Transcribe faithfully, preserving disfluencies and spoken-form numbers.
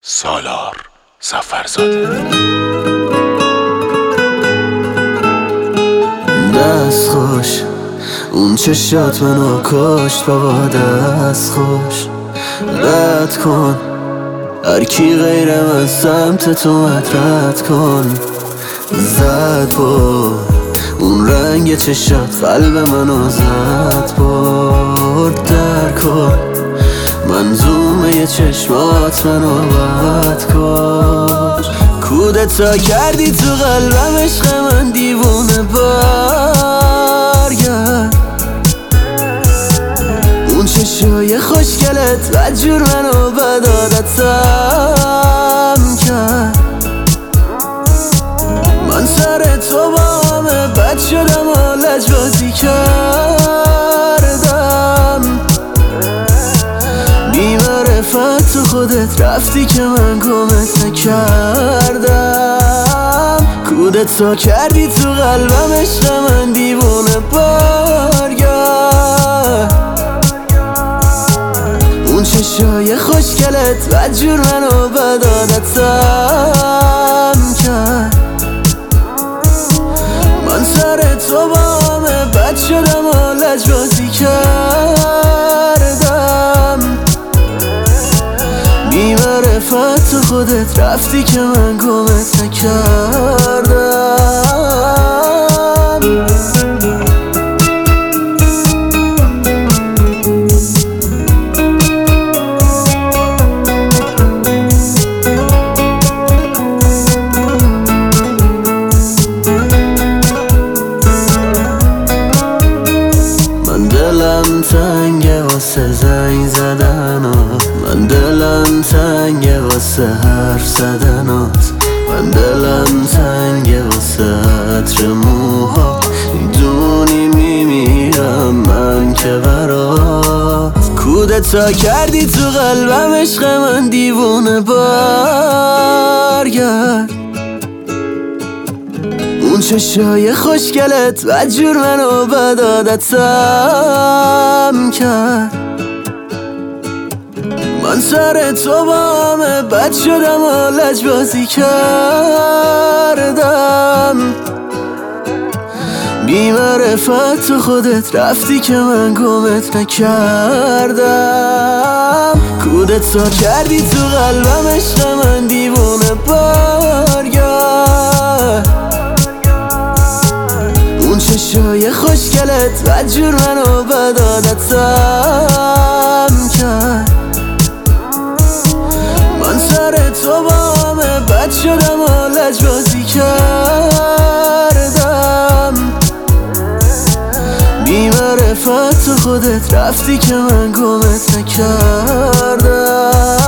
سالار ظفرزاده. دست خوش اون چشات منو کشت، بابا دست خوش رد کن هر کی غیر من سمت تو رد کن. زد با اون رنگ چشات قلب منو زد برد. در کن منظومه چشمات منو بد کن. کودتا کردی تو قلبم، عشق من دیوونه برگرد. اون چشای خوشگلت بدجور منو بد عادتم کرد. من سر تو با همه بد شدم و لجبازی کردم. بی معرفت تو خودت رفتی که من گمت نکردم. کودتا کردی تو قلبم، عشق من دیوونه برگرد. اون چشای خوشگلت بدجور منو بد عادتم کرد. من سر تو با همه بد شدم و لجبازی کردم. بی معرفت تو خودت رفتی که من گمت نکردم. دلم تنگه واسه زنگ زدنات، من دلم تنگه واسه حرف زدنات. من دلم تنگه واسه عطر موهات، میدونی میمیرم من که برات. کودتا کردی تو قلبم، عشق من دیوونه برگرد. اون چشای خوشگلت بدجور منو بد عادتم کرد. من سر تو با همه بد شدم و لجبازی کردم. بی معرفت تو خودت رفتی که من گمت نکردم. کودتا کردی تو قلبم، عشق من دیوونه برگرد. اون چشای خوشگلت بدجور منو بد عادتم کرد. من سر تو با همه بد شدم و لجبازی کردم. بی معرفت تو خودت رفتی که من گمت نکردم.